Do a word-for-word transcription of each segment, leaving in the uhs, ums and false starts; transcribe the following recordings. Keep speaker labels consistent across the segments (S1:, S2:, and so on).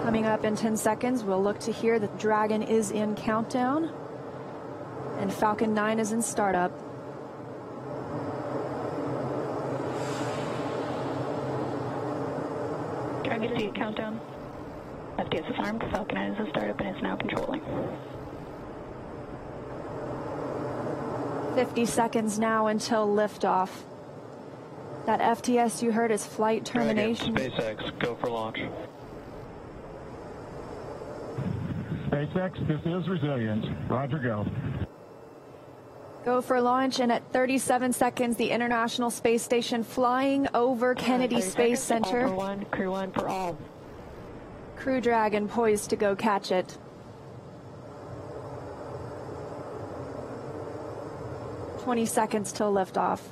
S1: Coming up in ten seconds, we'll look to hear that Dragon is in countdown and Falcon nine is in startup.
S2: Dragon C countdown. F T S is armed. Falcon nine is in startup and is now controlling.
S1: fifty seconds now until liftoff. That F T S you heard is flight termination.
S3: Dragon, SpaceX, go for launch.
S4: SpaceX, this is Resilient. Roger, go.
S1: Go for launch, and at thirty-seven seconds, the International Space Station flying over Kennedy Space Center.
S2: All for one, crew one for all.
S1: Crew Dragon poised to go catch it. twenty seconds till liftoff.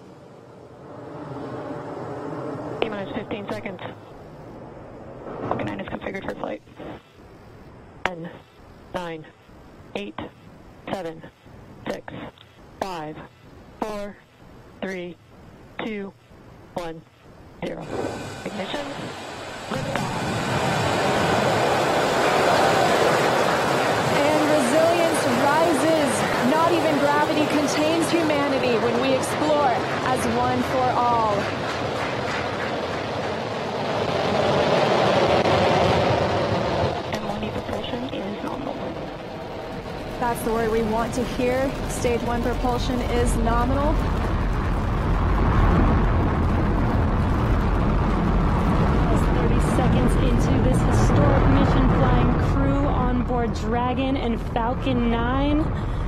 S2: T minus fifteen seconds. Falcon nine is configured for flight. ten, nine, eight, seven, six, five, four, three, two, one, zero. Ignition. Liftoff.
S1: And resilience rises. Not even gravity contains humanity when we explore as one for all.
S2: M one E propulsion is nominal.
S1: That's the word we want to hear. Stage one propulsion is nominal.
S5: thirty seconds into this historic mission, flying crew on board Dragon and Falcon nine.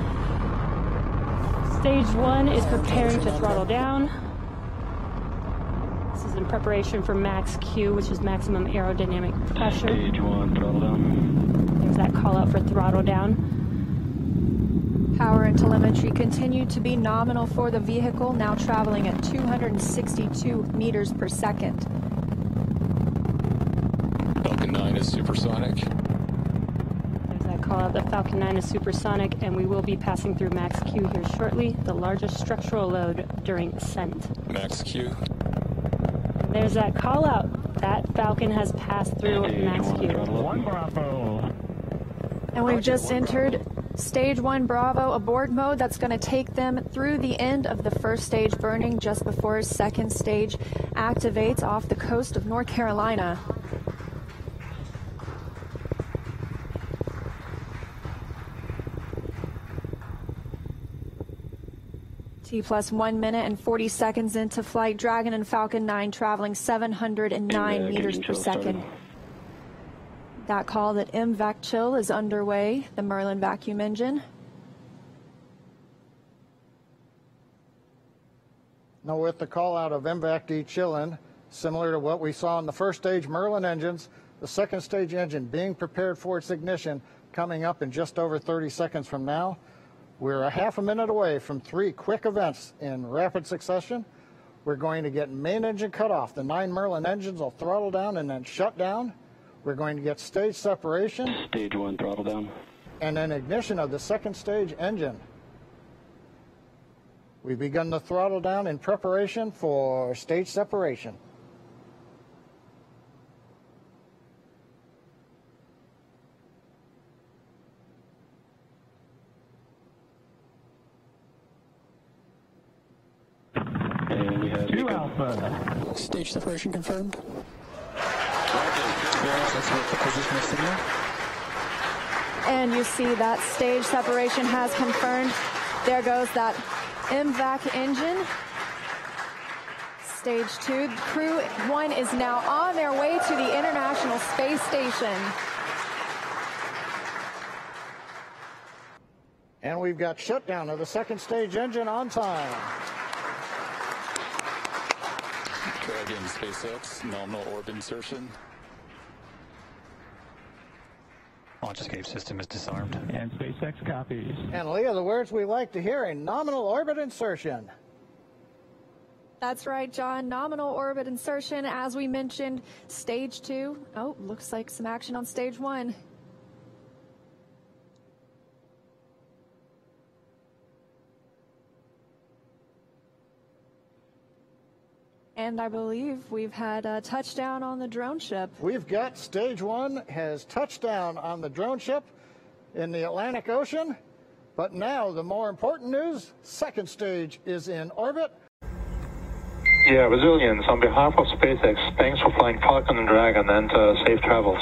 S5: Stage one is preparing to throttle down. This is in preparation for max Q, which is maximum aerodynamic pressure.
S3: Stage one, throttle down.
S5: There's that call out for throttle down.
S1: Power and telemetry continue to be nominal for the vehicle, now traveling at two hundred sixty-two meters per second.
S6: Falcon nine is supersonic.
S5: There's that call out that Falcon nine is supersonic, and we will be passing through max Q here shortly, the largest structural load during ascent.
S6: Max Q.
S5: There's that call out. That Falcon has passed through
S3: Stage
S5: max
S3: one,
S5: Q.
S3: throttle up.
S4: One Bravo.
S1: And we've just entered Stage one Bravo abort mode. That's going to take them through the end of the first stage burning just before second stage activates off the coast of North Carolina. T plus one minute and forty seconds into flight. Dragon and Falcon nine traveling seven hundred nine
S3: And, uh,
S1: meters
S3: engine
S1: per
S3: chill
S1: second.
S3: started.
S1: That call that M VAC chill is underway, the Merlin vacuum engine.
S7: Now with the call out of M VAC de-chilling, similar to what we saw in the first stage Merlin engines, the second stage engine being prepared for its ignition coming up in just over thirty seconds from now. We're a half a minute away from three quick events in rapid succession. We're going to get main engine cut off. The nine Merlin engines will throttle down and then shut down. We're going to get stage separation.
S3: Stage one, throttle down.
S7: And then ignition of the second stage engine. We've begun the throttle down in preparation for stage separation.
S3: And we have
S4: Two
S3: Nico.
S4: Alpha.
S6: Stage separation confirmed.
S1: And you see that stage separation has confirmed. There goes that M VAC engine. Stage two, crew one is now on their way to the International Space Station.
S7: And we've got shutdown of the second stage engine on time.
S6: Dragon, SpaceX, nominal orbit insertion.
S3: Launch escape system is disarmed.
S4: And SpaceX copies.
S7: And Leah, the words we like to hear, a nominal orbit insertion.
S1: That's right, John. Nominal orbit insertion, as we mentioned, stage two. Oh, looks like some action on stage one. And I believe we've had a touchdown on the drone ship.
S7: We've got stage one has touched down on the drone ship in the Atlantic Ocean. But now the more important news, second stage is in orbit.
S8: Yeah, Resilience, on behalf of SpaceX, thanks for flying Falcon and Dragon and uh, safe travels.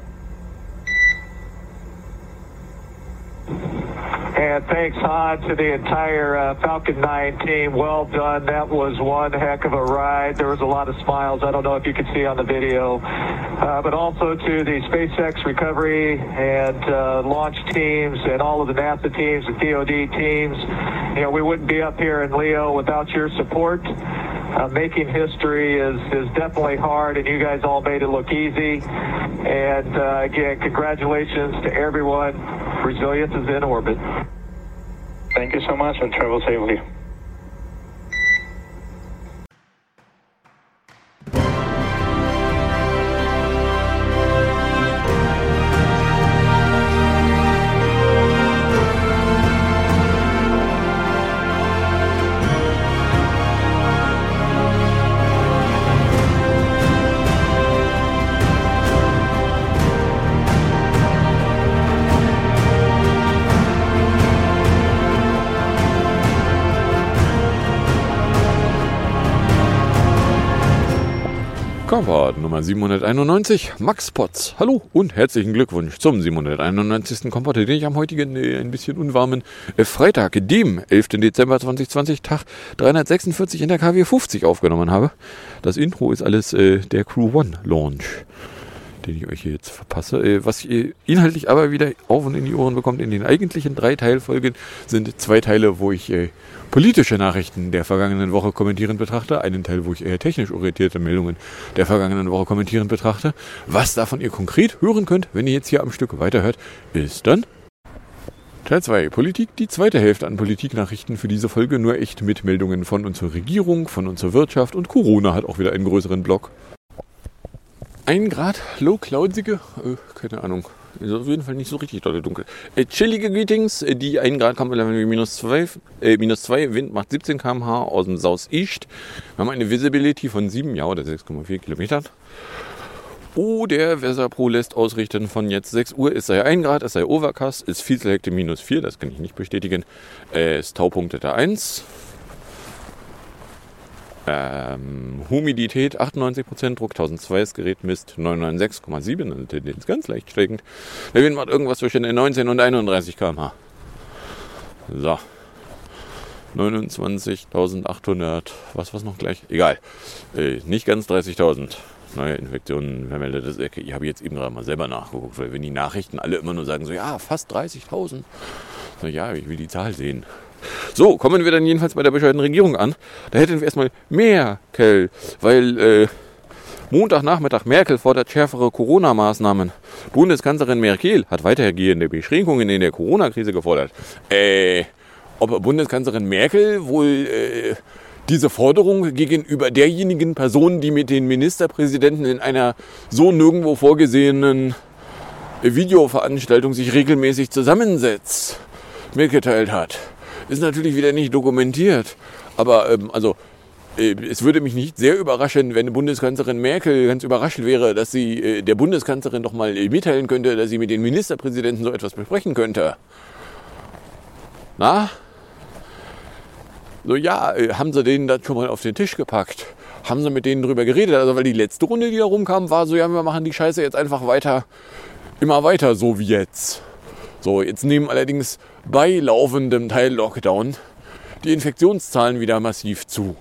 S9: And thanks, Han, to the entire uh, Falcon nine team. Well done. That was one heck of a ride. There was a lot of smiles. I don't know if you could see on the video. Uh, but also to the SpaceX recovery and uh, launch teams and all of the NASA teams and D O D teams. You know, we wouldn't be up here in Leo without your support. Uh, making history is, is definitely hard, and you guys all made it look easy. And uh, again, congratulations to everyone. Resilience is in orbit.
S8: Thank you so much and travel safely.
S10: Kompott Nummer siebenhunderteinundneunzig, Max Potts. Hallo und herzlichen Glückwunsch zum siebenhunderteinundneunzigsten Kompott, den ich am heutigen äh, ein bisschen unwarmen äh, Freitag, dem elften Dezember zweitausendzwanzig, Tag dreihundertsechsundvierzig in der K W fünfzig aufgenommen habe. Das Intro ist alles äh, der Crew One Launch, den ich euch hier jetzt verpasse. Äh, was ihr inhaltlich aber wieder auf und in die Ohren bekommt in den eigentlichen drei Teilfolgen, sind zwei Teile, wo ich äh, politische Nachrichten der vergangenen Woche kommentierend betrachte, einen Teil, wo ich eher technisch orientierte Meldungen der vergangenen Woche kommentierend betrachte. Was davon ihr konkret hören könnt, wenn ihr jetzt hier am Stück weiterhört, ist dann Teil zwei, Politik, die zweite Hälfte an Politiknachrichten für diese Folge, nur echt mit Meldungen von unserer Regierung, von unserer Wirtschaft, und Corona hat auch wieder einen größeren Block. Ein Grad, low-cloudige, äh, keine Ahnung, ist auf jeden Fall nicht so richtig dolle dunkel. Äh, chillige Greetings, äh, die ein Grad kommt mit minus zwei, äh, minus zwei, Wind macht siebzehn Kilometer pro Stunde aus dem Southeast. Wir haben eine Visibility von sieben, ja, oder sechs Komma vier Kilometern. Oh, der Weather-Pro lässt ausrichten von jetzt sechs Uhr, es sei ein Grad, es sei Overcast, ist viel Selecte minus vier, das kann ich nicht bestätigen. Äh, ist Taupunkt der eins. Ähm, Humidität achtundneunzig Prozent, Druck tausendzwei, das Gerät misst neunhundertsechs Komma sieben, also Tendenz ganz leicht steigend. Der Wind macht irgendwas zwischen neunzehn und einunddreißig Kilometer pro Stunde. So. neunundzwanzigtausendachthundert, was was noch gleich? Egal. Äh, nicht ganz dreißigtausend. Neue Infektionen vermeldet das. Ich habe jetzt eben gerade mal selber nachgeguckt, weil wenn die Nachrichten alle immer nur sagen so, ja, fast dreißigtausend. So, ja, ich will die Zahl sehen. So, kommen wir dann jedenfalls bei der bescheuerten Regierung an. Da hätten wir erstmal Merkel, weil äh, Montagnachmittag Merkel fordert schärfere Corona-Maßnahmen. Bundeskanzlerin Merkel hat weitergehende Beschränkungen in der Corona-Krise gefordert. Äh, ob Bundeskanzlerin Merkel wohl äh, diese Forderung gegenüber derjenigen Person, die mit den Ministerpräsidenten in einer so nirgendwo vorgesehenen Videoveranstaltung sich regelmäßig zusammensetzt, mitgeteilt hat, ist natürlich wieder nicht dokumentiert. Aber ähm, also äh, es würde mich nicht sehr überraschen, wenn Bundeskanzlerin Merkel ganz überrascht wäre, dass sie äh, der Bundeskanzlerin doch mal äh, mitteilen könnte, dass sie mit den Ministerpräsidenten so etwas besprechen könnte. Na? So, ja, äh, haben sie denen das schon mal auf den Tisch gepackt? Haben sie mit denen drüber geredet? Also, weil die letzte Runde, die da rumkam, war so, ja, wir machen die Scheiße jetzt einfach weiter, immer weiter, so wie jetzt. So, jetzt nehmen allerdings bei laufendem Teil-Lockdown die Infektionszahlen wieder massiv zu.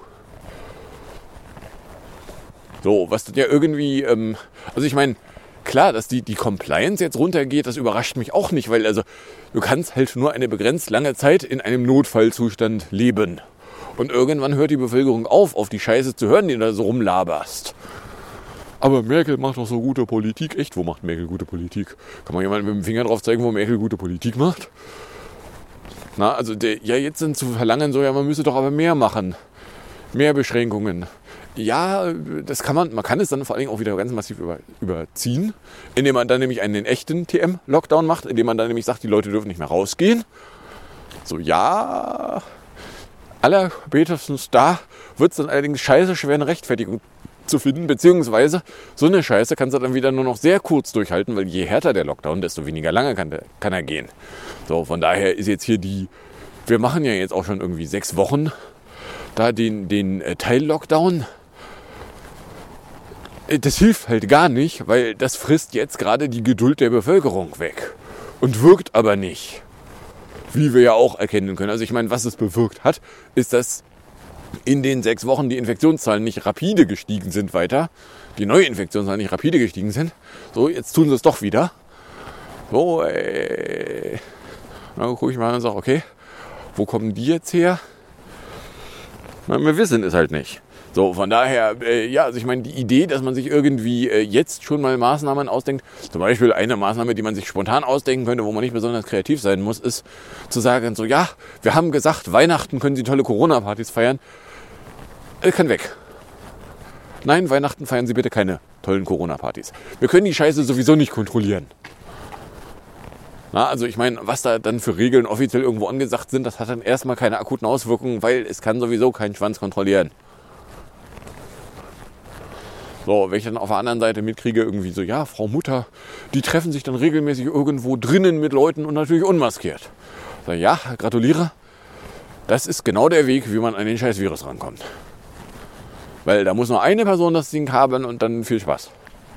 S10: So, was ja irgendwie, ähm, also ich meine, klar, dass die, die Compliance jetzt runtergeht, das überrascht mich auch nicht, weil also du kannst halt nur eine begrenzt lange Zeit in einem Notfallzustand leben. Und irgendwann hört die Bevölkerung auf, auf die Scheiße zu hören, die du da so rumlaberst. Aber Merkel macht doch so gute Politik. Echt, wo macht Merkel gute Politik? Kann man jemand mit dem Finger drauf zeigen, wo Merkel gute Politik macht? Na, also der, ja, jetzt sind zu verlangen so, ja, man müsse doch aber mehr machen. Mehr Beschränkungen. Ja, das kann man, man kann es dann vor allem auch wieder ganz massiv über, überziehen, indem man dann nämlich einen echten T M-Lockdown macht, indem man dann nämlich sagt, die Leute dürfen nicht mehr rausgehen. So, ja, allerspätestens da wird es dann allerdings scheiße schwer, eine Rechtfertigung zu finden, beziehungsweise so eine Scheiße kannst du dann wieder nur noch sehr kurz durchhalten, weil je härter der Lockdown, desto weniger lange kann, der, kann er gehen. So, von daher ist jetzt hier die, wir machen ja jetzt auch schon irgendwie sechs Wochen da den, den äh, Teil-Lockdown. Das hilft halt gar nicht, weil das frisst jetzt gerade die Geduld der Bevölkerung weg und wirkt aber nicht. Wie wir ja auch erkennen können. Also ich meine, was es bewirkt hat, ist, dass in den sechs Wochen die Infektionszahlen nicht rapide gestiegen sind weiter. Die Neuinfektionszahlen nicht rapide gestiegen sind. So, jetzt tun sie es doch wieder. So, äh, na, gucke ich mal und sage, okay, wo kommen die jetzt her? Na, wir wissen es halt nicht. So, von daher, äh, ja, also ich meine, die Idee, dass man sich irgendwie äh, jetzt schon mal Maßnahmen ausdenkt, zum Beispiel eine Maßnahme, die man sich spontan ausdenken könnte, wo man nicht besonders kreativ sein muss, ist zu sagen, so, ja, wir haben gesagt, Weihnachten können Sie tolle Corona-Partys feiern, äh, kann weg. Nein, Weihnachten feiern Sie bitte keine tollen Corona-Partys. Wir können die Scheiße sowieso nicht kontrollieren. Na, also ich meine, was da dann für Regeln offiziell irgendwo angesagt sind, das hat dann erstmal keine akuten Auswirkungen, weil es kann sowieso kein Schwanz kontrollieren. So, wenn ich dann auf der anderen Seite mitkriege, irgendwie so, ja, Frau Mutter, die treffen sich dann regelmäßig irgendwo drinnen mit Leuten und natürlich unmaskiert. So, ja, gratuliere. Das ist genau der Weg, wie man an den scheiß Virus rankommt. Weil da muss nur eine Person das Ding haben und dann viel Spaß.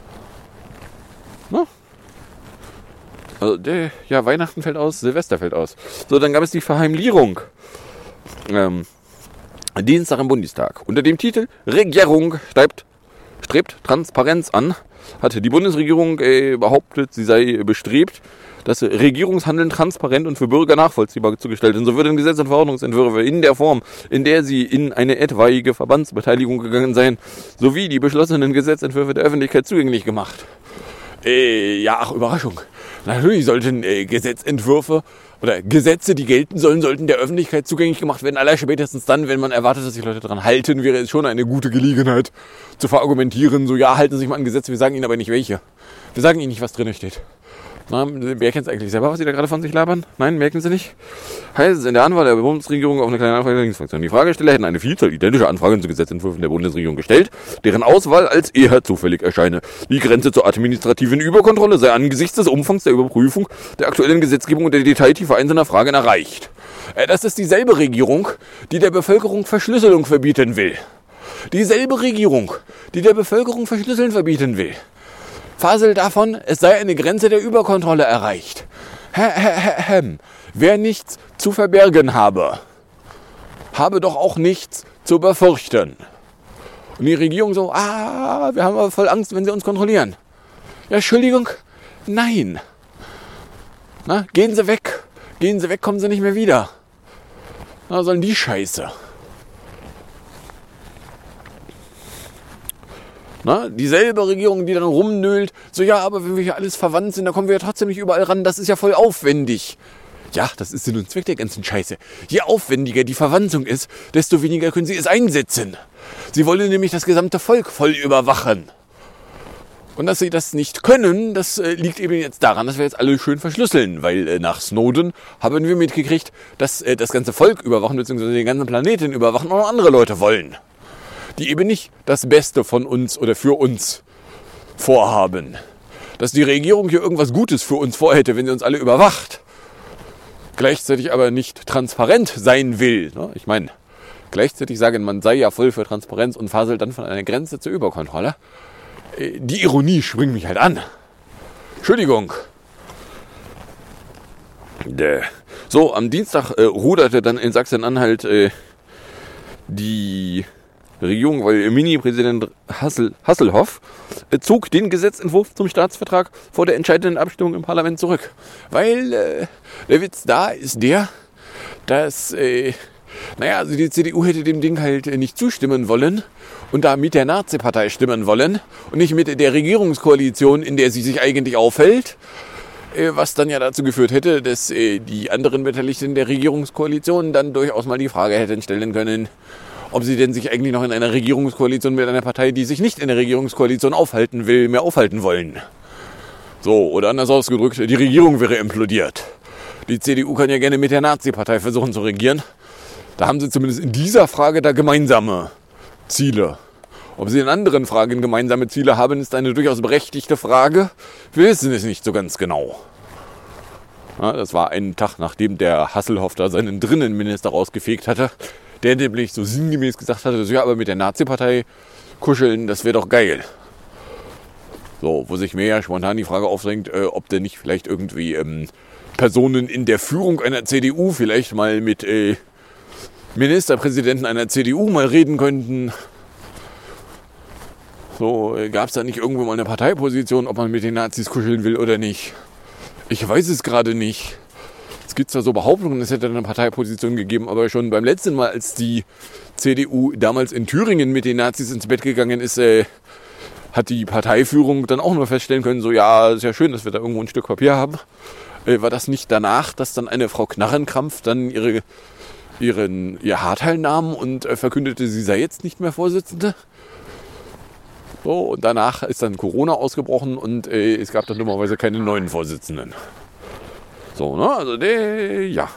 S10: Na? Also, der, ja, Weihnachten fällt aus, Silvester fällt aus. So, dann gab es die Verheimlierung. Ähm, Dienstag im Bundestag. Unter dem Titel Regierung strebt, strebt Transparenz an, hat die Bundesregierung äh, behauptet, sie sei bestrebt, das Regierungshandeln transparent und für Bürger nachvollziehbar zu gestalten. So würden Gesetze und Verordnungsentwürfe in der Form, in der sie in eine etwaige Verbandsbeteiligung gegangen seien, sowie die beschlossenen Gesetzentwürfe der Öffentlichkeit zugänglich gemacht. Äh, ja, ach, Überraschung. Natürlich sollten äh, Gesetzentwürfe oder Gesetze, die gelten sollen, sollten der Öffentlichkeit zugänglich gemacht werden. Allerspätestens dann, wenn man erwartet, dass sich Leute daran halten, wäre es schon eine gute Gelegenheit zu verargumentieren. So, ja, halten Sie sich mal an Gesetze, wir sagen Ihnen aber nicht welche. Wir sagen Ihnen nicht, was drin steht. Na, wer kennt es eigentlich selber, was Sie da gerade von sich labern? Nein, merken Sie nicht? Heißt es in der Antwort der Bundesregierung auf eine kleine Anfrage der Linksfraktion. Die Fragesteller hätten eine Vielzahl identischer Anfragen zu Gesetzentwürfen der Bundesregierung gestellt, deren Auswahl als eher zufällig erscheine. Die Grenze zur administrativen Überkontrolle sei angesichts des Umfangs der Überprüfung der aktuellen Gesetzgebung und der Detailtiefe einzelner Fragen erreicht. Das ist dieselbe Regierung, die der Bevölkerung Verschlüsselung verbieten will. Dieselbe Regierung, die der Bevölkerung Verschlüsseln verbieten will. Faselt davon, es sei eine Grenze der Überkontrolle erreicht. Hem. Wer nichts zu verbergen habe, habe doch auch nichts zu befürchten. Und die Regierung so, ah, wir haben aber voll Angst, wenn sie uns kontrollieren. Ja, Entschuldigung, nein. Na, gehen Sie weg. Gehen Sie weg, kommen Sie nicht mehr wieder. Na, sollen die Scheiße. Na, dieselbe Regierung, die dann rumnölt, so ja, aber wenn wir hier alles verwandt sind, dann kommen wir ja trotzdem nicht überall ran, das ist ja voll aufwendig. Ja, das ist Sinn und Zweck der ganzen Scheiße. Je aufwendiger die Verwandlung ist, desto weniger können sie es einsetzen. Sie wollen nämlich das gesamte Volk voll überwachen. Und dass sie das nicht können, das äh, liegt eben jetzt daran, dass wir jetzt alle schön verschlüsseln, weil äh, nach Snowden haben wir mitgekriegt, dass äh, das ganze Volk überwachen, beziehungsweise den ganzen Planeten überwachen, auch noch andere Leute wollen. Die eben nicht das Beste von uns oder für uns vorhaben. Dass die Regierung hier irgendwas Gutes für uns vorhätte, wenn sie uns alle überwacht, gleichzeitig aber nicht transparent sein will. Ich meine, gleichzeitig sagen, man sei ja voll für Transparenz und faselt dann von einer Grenze zur Überkontrolle. Die Ironie springt mich halt an. Entschuldigung. So, am Dienstag äh, ruderte dann in Sachsen-Anhalt äh, die Regierung, weil Mini-Präsident Hassel, Hasselhoff äh, zog den Gesetzentwurf zum Staatsvertrag vor der entscheidenden Abstimmung im Parlament zurück. Weil äh, der Witz da ist der, dass, äh, naja, also die C D U hätte dem Ding halt äh, nicht zustimmen wollen und da mit der Nazi-Partei stimmen wollen und nicht mit der Regierungskoalition, in der sie sich eigentlich aufhält. Äh, was dann ja dazu geführt hätte, dass äh, die anderen Beteiligten der Regierungskoalition dann durchaus mal die Frage hätten stellen können, ob sie denn sich eigentlich noch in einer Regierungskoalition mit einer Partei, die sich nicht in der Regierungskoalition aufhalten will, mehr aufhalten wollen. So, oder anders ausgedrückt, die Regierung wäre implodiert. Die C D U kann ja gerne mit der Nazi-Partei versuchen zu regieren. Da haben sie zumindest in dieser Frage da gemeinsame Ziele. Ob sie in anderen Fragen gemeinsame Ziele haben, ist eine durchaus berechtigte Frage. Wir wissen es nicht so ganz genau. Ja, das war ein Tag, nachdem der Hasselhoff da seinen Drinnenminister rausgefegt hatte, der nämlich so sinngemäß gesagt hatte, ja, aber mit der Nazi-Partei kuscheln, das wäre doch geil. So, wo sich mir ja spontan die Frage aufdrängt, äh, ob denn nicht vielleicht irgendwie ähm, Personen in der Führung einer C D U vielleicht mal mit äh, Ministerpräsidenten einer C D U mal reden könnten. So, äh, gab es da nicht irgendwo mal eine Parteiposition, ob man mit den Nazis kuscheln will oder nicht? Ich weiß es gerade nicht. Es gibt zwar so Behauptungen, es hätte eine Parteiposition gegeben, aber schon beim letzten Mal, als die C D U damals in Thüringen mit den Nazis ins Bett gegangen ist, äh, hat die Parteiführung dann auch nur feststellen können, so ja, ist ja schön, dass wir da irgendwo ein Stück Papier haben. Äh, war das nicht danach, dass dann eine Frau Knarrenkrampf dann ihre, ihren, ihr Haarteil nahm und äh, verkündete, sie sei jetzt nicht mehr Vorsitzende? So, und danach ist dann Corona ausgebrochen und äh, es gab dann dummerweise keine neuen Vorsitzenden. So, ne, also der, ja.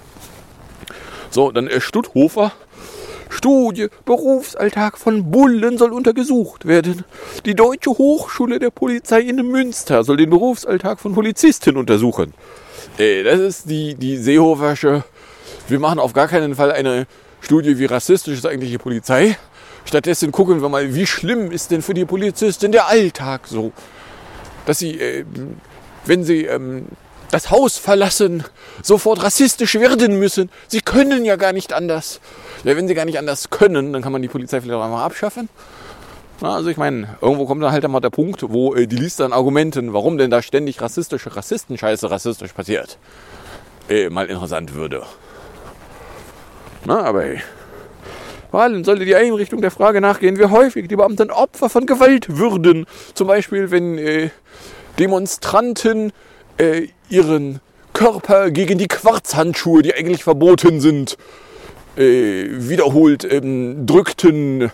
S10: So, dann äh, Stutthofer. Studie, Berufsalltag von Bullen soll untersucht werden. Die Deutsche Hochschule der Polizei in Münster soll den Berufsalltag von Polizisten untersuchen. Äh, das ist die, die Seehofersche. Wir machen auf gar keinen Fall eine Studie, wie rassistisch ist eigentlich die Polizei. Stattdessen gucken wir mal, wie schlimm ist denn für die Polizisten der Alltag so. Dass sie, äh, wenn sie ähm, das Haus verlassen, sofort rassistisch werden müssen. Sie können ja gar nicht anders. Ja, wenn sie gar nicht anders können, dann kann man die Polizei vielleicht auch einmal abschaffen. Na, also ich meine, irgendwo kommt dann halt einmal der Punkt, wo äh, die Liste an Argumenten, warum denn da ständig rassistische Rassistenscheiße rassistisch passiert, äh, mal interessant würde. Na, aber hey. Vor allem sollte die Einrichtung der Frage nachgehen, wie häufig die Beamten Opfer von Gewalt würden. Zum Beispiel, wenn äh, Demonstranten äh, ihren Körper gegen die Quarzhandschuhe, die eigentlich verboten sind, äh, wiederholt ähm, drückten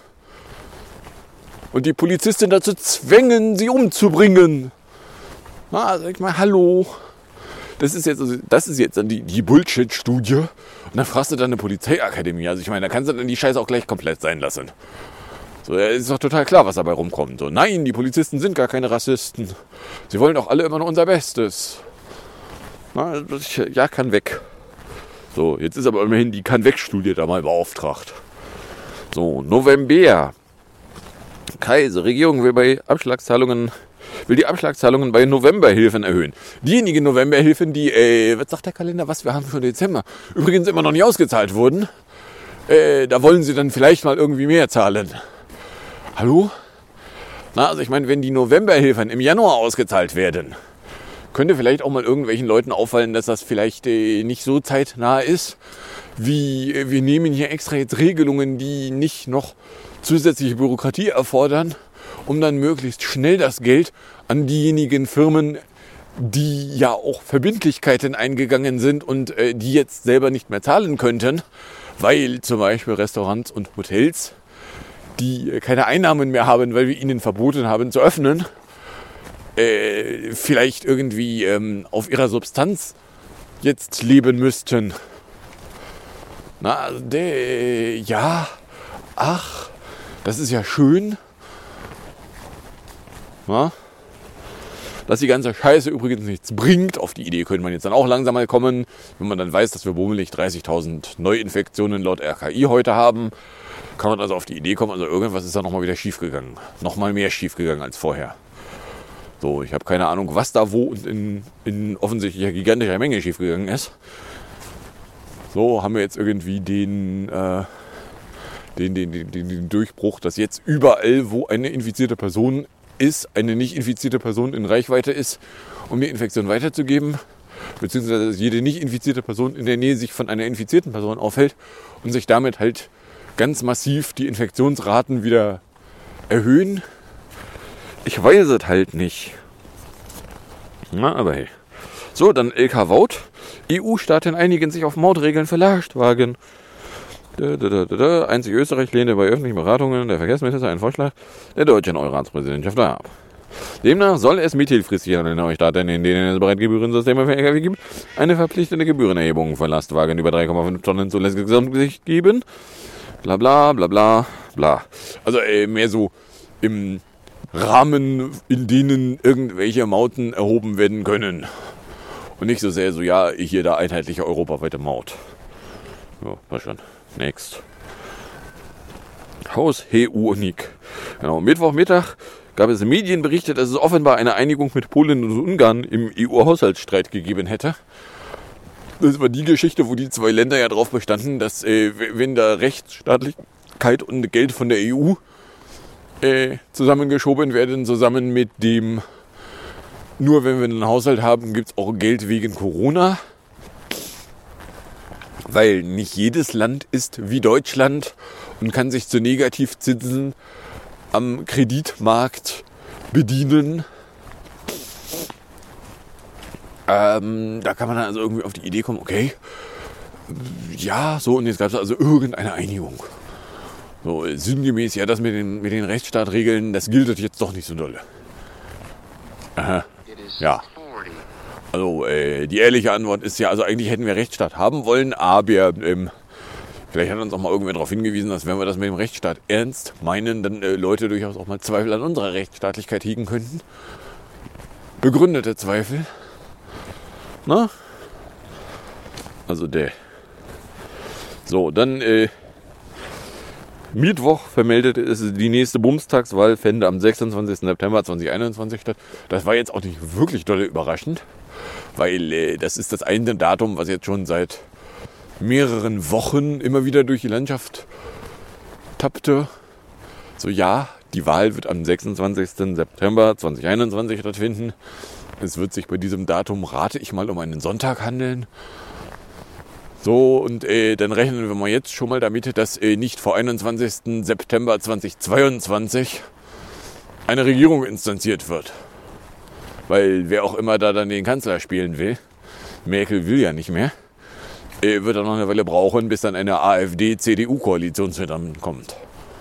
S10: und die Polizisten dazu zwängen, sie umzubringen. Na, also ich meine, hallo. Das ist jetzt, das ist jetzt dann die, die Bullshit-Studie. Und dann fragst du dann eine Polizeiakademie. Also ich meine, da kannst du dann die Scheiße auch gleich komplett sein lassen. So, ist doch total klar, was dabei rumkommt. So, nein, die Polizisten sind gar keine Rassisten. Sie wollen doch alle immer nur unser Bestes. Na, ja, kann weg. So, jetzt ist aber immerhin die Kann-Weg-Studie da mal beauftragt. So, November. Kaiser, Regierung will bei Abschlagszahlungen will die Abschlagszahlungen bei Novemberhilfen erhöhen. Diejenigen Novemberhilfen, die, äh, was sagt der Kalender, was wir haben für Dezember, übrigens immer noch nicht ausgezahlt wurden, äh, da wollen sie dann vielleicht mal irgendwie mehr zahlen. Hallo? Na, also ich meine, wenn die Novemberhilfen im Januar ausgezahlt werden, könnte vielleicht auch mal irgendwelchen Leuten auffallen, dass das vielleicht äh, nicht so zeitnah ist, wie äh, wir nehmen hier extra jetzt Regelungen, die nicht noch zusätzliche Bürokratie erfordern, um dann möglichst schnell das Geld an diejenigen Firmen, die ja auch Verbindlichkeiten eingegangen sind und äh, die jetzt selber nicht mehr zahlen könnten, weil zum Beispiel Restaurants und Hotels, die äh, keine Einnahmen mehr haben, weil wir ihnen verboten haben zu öffnen, äh, vielleicht irgendwie ähm, auf ihrer Substanz jetzt leben müssten. Na, de, ja, ach, das ist ja schön. Na? Dass die ganze Scheiße übrigens nichts bringt. Auf die Idee könnte man jetzt dann auch langsam mal kommen, wenn man dann weiß, dass wir bummelig dreißigtausend Neuinfektionen laut R K I heute haben. Kann man also auf die Idee kommen, also irgendwas ist da nochmal wieder schiefgegangen. Nochmal mehr schiefgegangen als vorher. So, ich habe keine Ahnung, was da wo und in, in offensichtlicher gigantischer Menge schiefgegangen ist. So, haben wir jetzt irgendwie den, äh, den, den, den, den, den Durchbruch, dass jetzt überall, wo eine infizierte Person ist, eine nicht infizierte Person in Reichweite ist, um die Infektion weiterzugeben, beziehungsweise jede nicht infizierte Person in der Nähe sich von einer infizierten Person aufhält und sich damit halt ganz massiv die Infektionsraten wieder erhöhen. Ich weiß es halt nicht. Na, aber hey. So, dann L K Wout. E U-Staaten einigen sich auf Mautregeln für Lastwagen. Da, da, da, da, da. Einzig Österreich lehnte bei öffentlichen Beratungen der Verkehrsminister einen Vorschlag der deutschen Euratspräsidentschaft ab. Demnach soll es mittelfristig an den Neustaaten, in denen es bereits Gebührensysteme für L K W gibt, eine verpflichtende Gebührenerhebung für Lastwagen über drei Komma fünf Tonnen zulässiges Gesamtgewicht geben. Bla bla bla bla bla. Also äh, mehr so im Rahmen, in denen irgendwelche Mauten erhoben werden können. Und nicht so sehr so, ja, hier der einheitliche europaweite Maut. Ja, war schon. Next. Haus H U Unik. Genau, Mittwochmittag gab es Medienberichte, dass es offenbar eine Einigung mit Polen und Ungarn im E U-Haushaltsstreit gegeben hätte. Das war die Geschichte, wo die zwei Länder ja drauf bestanden, dass äh, wenn da Rechtsstaatlichkeit und Geld von der E U äh, zusammengeschoben werden, zusammen mit dem, nur wenn wir einen Haushalt haben, gibt es auch Geld wegen Corona. Weil nicht jedes Land ist wie Deutschland und kann sich zu Negativzinsen am Kreditmarkt bedienen. Ähm, da kann man dann also irgendwie auf die Idee kommen, okay, ja, so, und jetzt gab es also irgendeine Einigung. So, sinngemäß, ja, das mit den, mit den Rechtsstaatregeln, das gilt jetzt doch nicht so dolle. Aha, ja. Also, äh, die ehrliche Antwort ist ja, also eigentlich hätten wir Rechtsstaat haben wollen, aber ähm, vielleicht hat uns auch mal irgendwer darauf hingewiesen, dass wenn wir das mit dem Rechtsstaat ernst meinen, dann äh, Leute durchaus auch mal Zweifel an unserer Rechtsstaatlichkeit hegen könnten. Begründete Zweifel. Na? Also der. So, dann äh, Mittwoch vermeldete es, die nächste Bundestagswahl fände am sechsundzwanzigsten September zweitausendeinundzwanzig statt. Das war jetzt auch nicht wirklich dolle überraschend, weil äh, das ist das eine Datum, was jetzt schon seit mehreren Wochen immer wieder durch die Landschaft tappte. So, ja, die Wahl wird am sechsundzwanzigsten September zweitausendeinundzwanzig stattfinden. Es wird sich bei diesem Datum, rate ich mal, um einen Sonntag handeln. So, und äh, dann rechnen wir mal jetzt schon mal damit, dass äh, nicht vor einundzwanzigsten September zweitausendzweiundzwanzig eine Regierung instanziert wird. Weil wer auch immer da dann den Kanzler spielen will, Merkel will ja nicht mehr, äh, wird er noch eine Weile brauchen, bis dann eine AfD-C D U-Koalition zusammenkommt.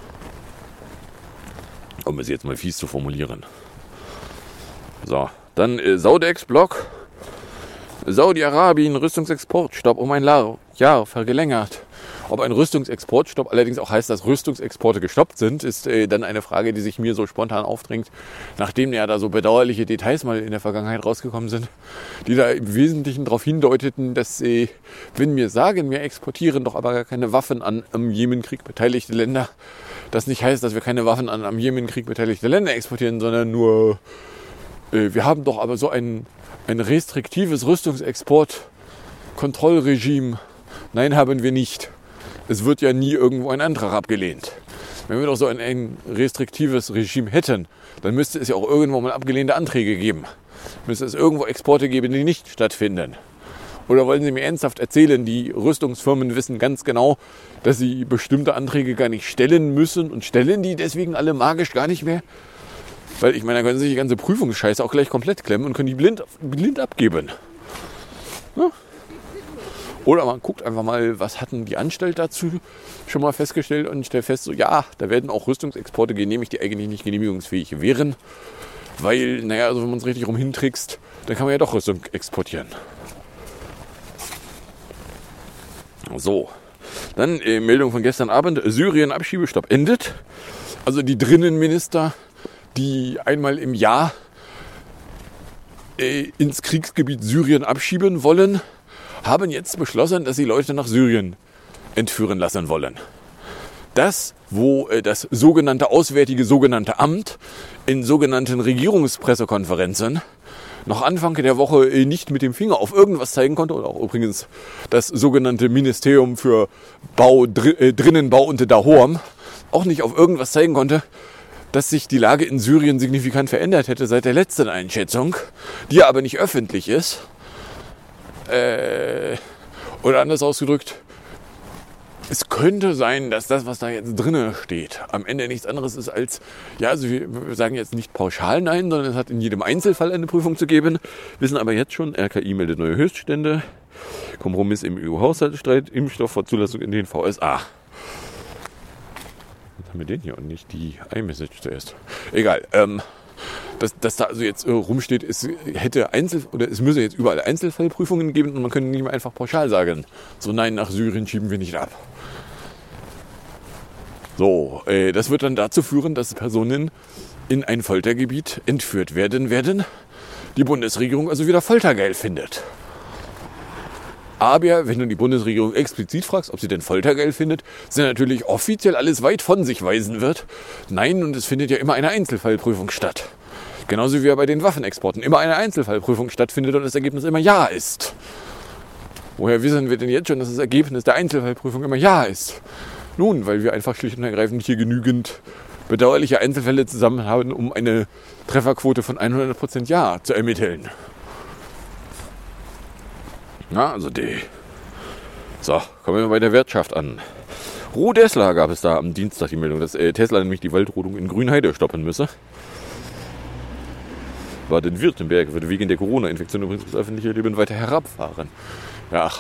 S10: Um es jetzt mal fies zu formulieren. So, dann äh, Saudex-Block. Saudi-Arabien Rüstungsexportstopp um ein Jahr verlängert. Ob ein Rüstungsexportstopp allerdings auch heißt, dass Rüstungsexporte gestoppt sind, ist äh, dann eine Frage, die sich mir so spontan aufdrängt, nachdem ja da so bedauerliche Details mal in der Vergangenheit rausgekommen sind, die da im Wesentlichen darauf hindeuteten, dass äh, wenn wir sagen, wir exportieren doch aber gar keine Waffen an am Jemenkrieg beteiligte Länder, das nicht heißt, dass wir keine Waffen an am Jemenkrieg beteiligte Länder exportieren, sondern nur, äh, wir haben doch aber so ein Ein restriktives Rüstungsexportkontrollregime. Nein, haben wir nicht. Es wird ja nie irgendwo ein Antrag abgelehnt. Wenn wir doch so ein, ein restriktives Regime hätten, dann müsste es ja auch irgendwo mal abgelehnte Anträge geben. Müsste es irgendwo Exporte geben, die nicht stattfinden. Oder wollen Sie mir ernsthaft erzählen, die Rüstungsfirmen wissen ganz genau, dass sie bestimmte Anträge gar nicht stellen müssen und stellen die deswegen alle magisch gar nicht mehr? Weil ich meine, da können Sie sich die ganze Prüfungsscheiße auch gleich komplett klemmen und können die blind, blind abgeben. Ja? Oder man guckt einfach mal, was hatten die Anstalt dazu schon mal festgestellt und stellt fest, so ja, da werden auch Rüstungsexporte genehmigt, die eigentlich nicht genehmigungsfähig wären. Weil, naja, also wenn man es richtig rum hintrickst, dann kann man ja doch Rüstung exportieren. So, dann äh, Meldung von gestern Abend, Syrien-Abschiebestopp endet. Also die Drinnenminister, die einmal im Jahr äh, ins Kriegsgebiet Syrien abschieben wollen, haben jetzt beschlossen, dass sie Leute nach Syrien entführen lassen wollen. Das, wo äh, das sogenannte Auswärtige sogenannte Amt in sogenannten Regierungspressekonferenzen noch Anfang der Woche äh, nicht mit dem Finger auf irgendwas zeigen konnte, oder auch übrigens das sogenannte Ministerium für Bau, Dr- äh, Drinnenbau und Dahorm auch nicht auf irgendwas zeigen konnte, dass sich die Lage in Syrien signifikant verändert hätte seit der letzten Einschätzung, die aber nicht öffentlich ist. Äh, oder anders ausgedrückt, es könnte sein, dass das, was da jetzt drin steht, am Ende nichts anderes ist als, ja, also wir sagen jetzt nicht pauschal nein, sondern es hat in jedem Einzelfall eine Prüfung zu geben, wissen aber jetzt schon, R K I meldet neue Höchststände, Kompromiss im E U-Haushaltsstreit, Impfstoff vor Zulassung in den V S A. Was haben wir denn hier und nicht die iMessage zuerst? Egal. Ähm, dass, dass da also jetzt äh, rumsteht, es hätte Einzel oder es müsse jetzt überall Einzelfallprüfungen geben und man könnte nicht mehr einfach pauschal sagen, so nein, nach Syrien schieben wir nicht ab. So, äh, das wird dann dazu führen, dass Personen in ein Foltergebiet entführt werden werden, die Bundesregierung also wieder foltergeil findet. Aber wenn du die Bundesregierung explizit fragst, ob sie denn Folter geil findet, sie natürlich offiziell alles weit von sich weisen wird. Nein, und es findet ja immer eine Einzelfallprüfung statt. Genauso wie ja bei den Waffenexporten immer eine Einzelfallprüfung stattfindet und das Ergebnis immer Ja ist. Woher wissen wir denn jetzt schon, dass das Ergebnis der Einzelfallprüfung immer Ja ist? Nun, weil wir einfach schlicht und ergreifend hier genügend bedauerliche Einzelfälle zusammen haben, um eine Trefferquote von hundert Prozent Ja zu ermitteln. Na, also die. So, kommen wir bei der Wirtschaft an. Rodesla gab es da am Dienstag die Meldung, dass äh, Tesla nämlich die Waldrodung in Grünheide stoppen müsse. Baden-Württemberg wird wegen der Corona-Infektion übrigens das öffentliche Leben weiter herabfahren. Ja, ach.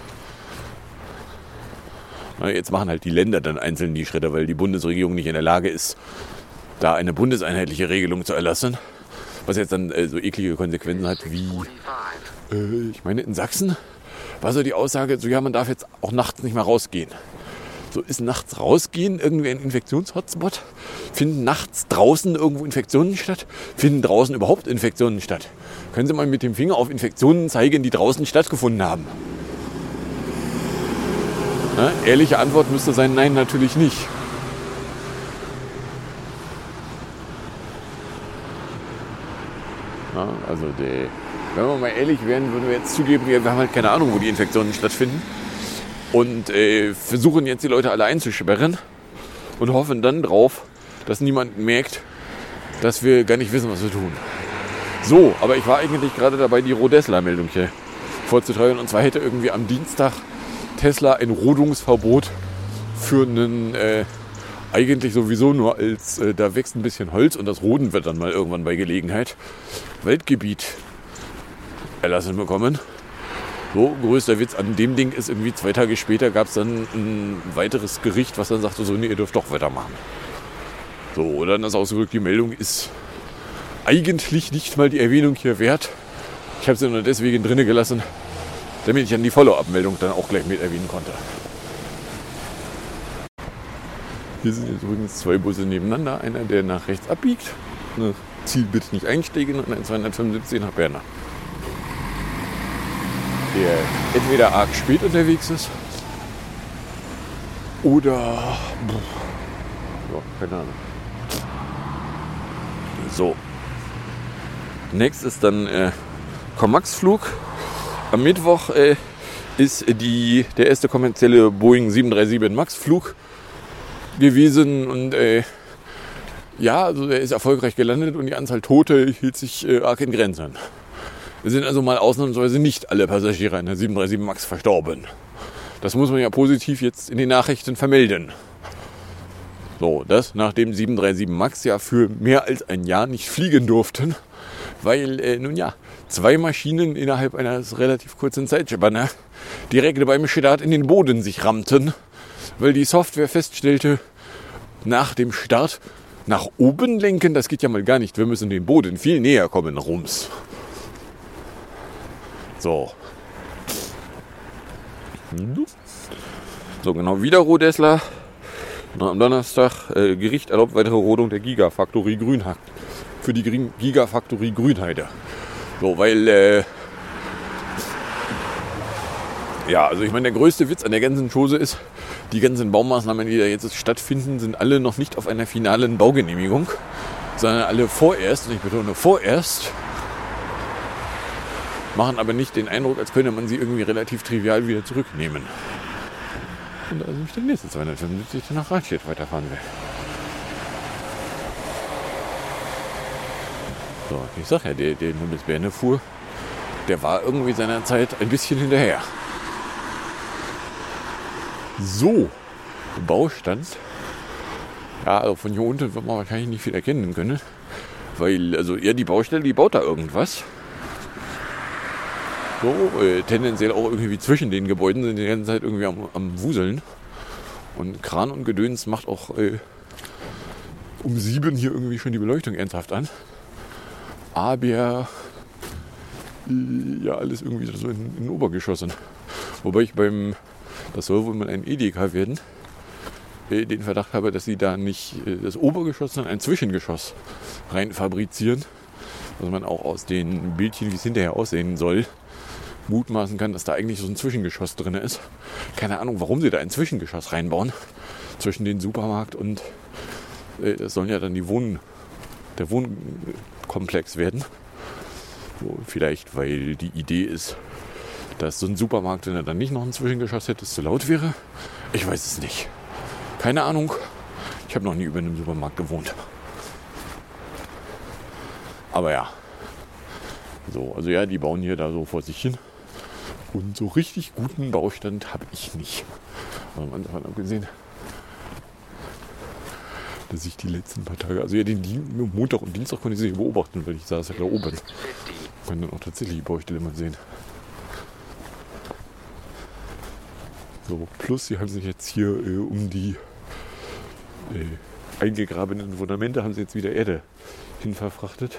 S10: Na, jetzt machen halt die Länder dann einzeln die Schritte, weil die Bundesregierung nicht in der Lage ist, da eine bundeseinheitliche Regelung zu erlassen. Was jetzt dann äh, so eklige Konsequenzen hat wie, äh, ich meine in Sachsen war so die Aussage, so ja, man darf jetzt auch nachts nicht mehr rausgehen. So ist nachts rausgehen irgendwie ein Infektionshotspot? Finden nachts draußen irgendwo Infektionen statt? Finden draußen überhaupt Infektionen statt? Können Sie mal mit dem Finger auf Infektionen zeigen, die draußen stattgefunden haben? Na, ehrliche Antwort müsste sein, nein, natürlich nicht. Ja, also die, wenn wir mal ehrlich wären, würden wir jetzt zugeben, wir haben halt keine Ahnung, wo die Infektionen stattfinden und äh, versuchen jetzt die Leute alle einzusperren und hoffen dann drauf, dass niemand merkt, dass wir gar nicht wissen, was wir tun. So, aber ich war eigentlich gerade dabei, die Rodesla-Meldung hier vorzutragen und zwar hätte irgendwie am Dienstag Tesla ein Rodungsverbot für einen äh, eigentlich sowieso nur als, äh, da wächst ein bisschen Holz und das Roden wird dann mal irgendwann bei Gelegenheit, Waldgebiet erlassen bekommen. So, größter Witz an dem Ding ist irgendwie zwei Tage später gab es dann ein weiteres Gericht, was dann sagte so, nee, ihr dürft doch weitermachen. So, oder dann ist ausgedrückt, die Meldung ist eigentlich nicht mal die Erwähnung hier wert. Ich habe sie nur deswegen drinne gelassen, damit ich dann die Follow-up-Meldung dann auch gleich mit erwähnen konnte. Hier sind jetzt übrigens zwei Busse nebeneinander. Einer, der nach rechts abbiegt, ne, Ziel bitte nicht einsteigen, und ein zweihundertfünfundsiebzig nach Berna. Der entweder arg spät unterwegs ist oder, ja, keine Ahnung. So. Nächstes ist dann äh, Comax-Flug. Am Mittwoch äh, ist die, der erste kommerzielle Boeing sieben drei sieben MAX Flug gewesen und äh, ja, also der ist erfolgreich gelandet und die Anzahl Tote hielt sich äh, arg in Grenzen. Es sind also mal ausnahmsweise nicht alle Passagiere in der sieben drei sieben MAX verstorben. Das muss man ja positiv jetzt in den Nachrichten vermelden. So, das nachdem sieben drei sieben MAX ja für mehr als ein Jahr nicht fliegen durften, weil, äh, nun ja, zwei Maschinen innerhalb einer relativ kurzen Zeitspanne direkt beim Start in den Boden sich rammten, weil die Software feststellte, nach dem Start nach oben lenken, das geht ja mal gar nicht, wir müssen dem Boden viel näher kommen, rums. So. So, genau, wieder Rodesla. Am Donnerstag, äh, Gericht erlaubt weitere Rodung der Gigafactory Grünheide. Für die Gigafactory Grünheide. So, weil, äh, ja, also ich meine, der größte Witz an der ganzen Chose ist, die ganzen Baumaßnahmen, die da jetzt stattfinden, sind alle noch nicht auf einer finalen Baugenehmigung, sondern alle vorerst, und ich betone vorerst, machen aber nicht den Eindruck, als könne man sie irgendwie relativ trivial wieder zurücknehmen. Und da ist nämlich der nächste zweihundertfünfundsiebzig, der nach Radstedt weiterfahren will. So, ich sag ja, der, der nun bis Berne fuhr, der war irgendwie seiner Zeit ein bisschen hinterher. So, Baustand. Ja, also von hier unten wird man wahrscheinlich nicht viel erkennen können. Weil, also ja, die Baustelle, die baut da irgendwas. So, äh, tendenziell auch irgendwie zwischen den Gebäuden sind die ganze Zeit irgendwie am, am Wuseln. Und Kran und Gedöns macht auch äh, um sieben hier irgendwie schon die Beleuchtung ernsthaft an. aber äh, ja, alles irgendwie so in, in Obergeschossen. Wobei ich beim, das soll wohl mal ein Edeka werden, äh, den Verdacht habe, dass sie da nicht äh, das Obergeschoss, sondern ein Zwischengeschoss rein fabrizieren. Also man auch aus den Bildchen, wie es hinterher aussehen soll, mutmaßen kann, dass da eigentlich so ein Zwischengeschoss drin ist. Keine Ahnung, warum sie da ein Zwischengeschoss reinbauen zwischen den Supermarkt und äh, das soll ja dann die Wohn, der Wohnkomplex werden. So, vielleicht, weil die Idee ist, dass so ein Supermarkt, wenn er dann nicht noch ein Zwischengeschoss hätte, es zu laut wäre. Ich weiß es nicht. Keine Ahnung. Ich habe noch nie über einem Supermarkt gewohnt. Aber ja. So, also ja, die bauen hier da so vor sich hin. Und so richtig guten Baustand habe ich nicht. Also man davon abgesehen, dass ich die letzten paar Tage, also ja, den Dien- Montag und Dienstag konnte ich sie beobachten, weil ich saß ja da oben. Ich kann dann auch tatsächlich die Baustelle mal sehen. So, plus sie haben sich jetzt hier äh, um die äh, eingegrabenen Fundamente haben sie jetzt wieder Erde hin verfrachtet.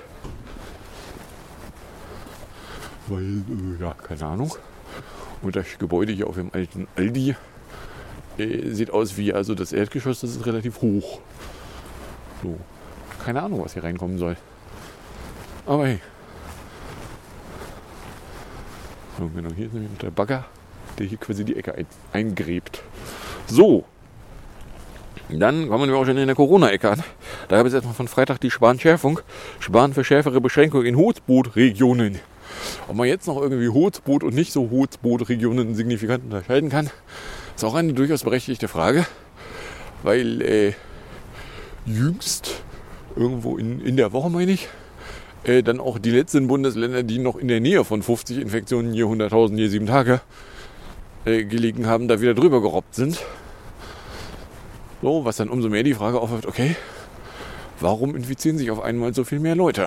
S10: Weil, äh, ja, keine Ahnung. Und das Gebäude hier auf dem alten Aldi äh, sieht aus wie, also das Erdgeschoss, das ist relativ hoch. So, keine Ahnung, was hier reinkommen soll. Aber hey. So, genau, hier ist nämlich noch der Bagger, der hier quasi die Ecke ein, eingräbt. So. Dann kommen wir auch schon in der Corona-Ecke an. Da gab es erstmal von Freitag die Spahn-Schärfung. Spahn für schärfere Beschränkungen in Hotspot-Regionen. Ob man jetzt noch irgendwie Hotspot und nicht so Hotspot-Regionen signifikant unterscheiden kann, ist auch eine durchaus berechtigte Frage. Weil äh, jüngst, irgendwo in, in der Woche meine ich, äh, dann auch die letzten Bundesländer, die noch in der Nähe von fünfzig Infektionen je hunderttausend, je sieben Tage äh, gelegen haben, da wieder drüber gerobbt sind. So, was dann umso mehr die Frage aufwirft, okay, warum infizieren sich auf einmal so viel mehr Leute?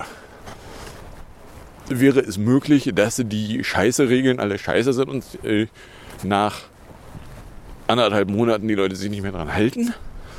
S10: Wäre es möglich, dass die Scheiße-Regeln alle scheiße sind und äh, nach anderthalb Monaten die Leute sich nicht mehr dran halten?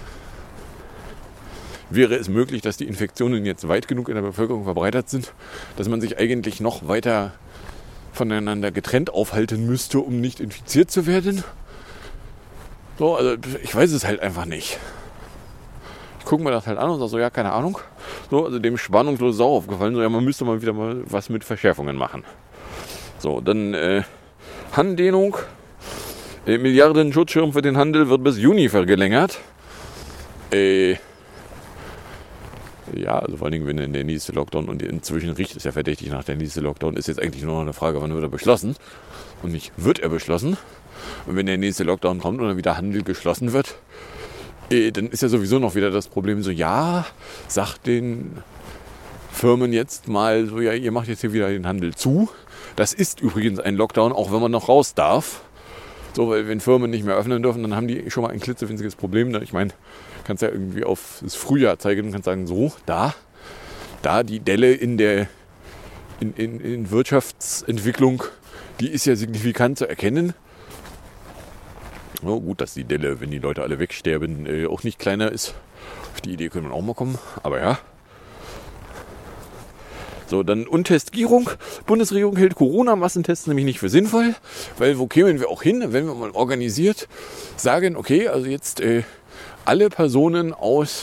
S10: Wäre es möglich, dass die Infektionen jetzt weit genug in der Bevölkerung verbreitet sind, dass man sich eigentlich noch weiter voneinander getrennt aufhalten müsste, um nicht infiziert zu werden? So, also ich weiß es halt einfach nicht. Ich gucke mir das halt an und sage so, ja, keine Ahnung. So, also dem spannungslos sau aufgefallen, so, ja, man müsste mal wieder mal was mit Verschärfungen machen. So, dann äh, Handdehnung. Äh, Milliarden Schutzschirm für den Handel wird bis Juni verlängert. Äh, ja, also vor allen Dingen, wenn dann der nächste Lockdown, und inzwischen riecht es ja verdächtig nach, der nächste Lockdown ist jetzt eigentlich nur noch eine Frage, wann wird er beschlossen und nicht wird er beschlossen. Und wenn der nächste Lockdown kommt und dann wieder Handel geschlossen wird, äh, dann ist ja sowieso noch wieder das Problem so, ja, sagt den Firmen jetzt mal so, ja, ihr macht jetzt hier wieder den Handel zu. Das ist übrigens ein Lockdown, auch wenn man noch raus darf. So, weil wenn Firmen nicht mehr öffnen dürfen, dann haben die schon mal ein klitzewinziges Problem. Ich meine, kannst ja irgendwie auf das Frühjahr zeigen und kannst sagen, so, da, da die Delle in der in, in, in Wirtschaftsentwicklung, die ist ja signifikant zu erkennen. Oh, gut, dass die Delle, wenn die Leute alle wegsterben, äh, auch nicht kleiner ist. Auf die Idee können wir auch mal kommen, aber ja. So, dann Untestierung. Bundesregierung hält Corona-Massentests nämlich nicht für sinnvoll, weil wo kämen wir auch hin, wenn wir mal organisiert sagen, okay, also jetzt äh, alle Personen aus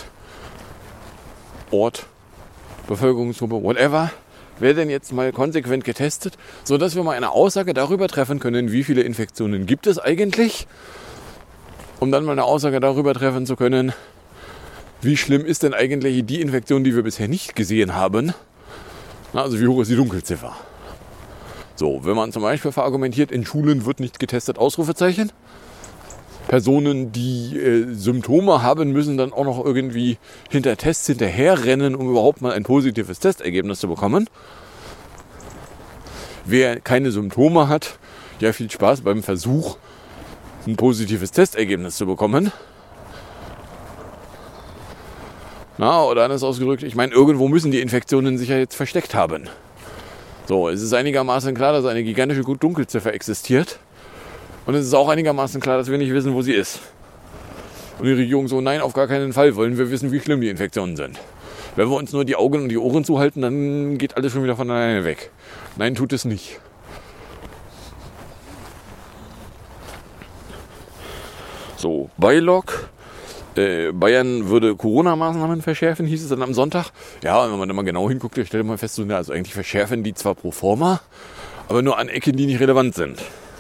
S10: Ort, Bevölkerungsgruppe, whatever, werden jetzt mal konsequent getestet, sodass wir mal eine Aussage darüber treffen können, wie viele Infektionen gibt es eigentlich, um dann mal eine Aussage darüber treffen zu können, wie schlimm ist denn eigentlich die Infektion, die wir bisher nicht gesehen haben. Also wie hoch ist die Dunkelziffer? So, wenn man zum Beispiel verargumentiert, in Schulen wird nicht getestet, Ausrufezeichen. Personen, die äh, Symptome haben, müssen dann auch noch irgendwie hinter Tests hinterherrennen, um überhaupt mal ein positives Testergebnis zu bekommen. Wer keine Symptome hat, ja, viel Spaß beim Versuch, ein positives Testergebnis zu bekommen. Na, oder anders ausgedrückt, ich meine, irgendwo müssen die Infektionen sich ja jetzt versteckt haben. So, es ist einigermaßen klar, dass eine gigantische Dunkelziffer existiert. Und es ist auch einigermaßen klar, dass wir nicht wissen, wo sie ist. Und die Regierung so, nein, auf gar keinen Fall wollen wir wissen, wie schlimm die Infektionen sind. Wenn wir uns nur die Augen und die Ohren zuhalten, dann geht alles schon wieder von alleine weg. Nein, tut es nicht. So, Beilog. Äh, Bayern würde Corona-Maßnahmen verschärfen, hieß es dann am Sonntag. Ja, und wenn man da mal genau hinguckt, stellt man fest, so, na, also eigentlich verschärfen die zwar pro forma, aber nur an Ecken, die nicht relevant sind.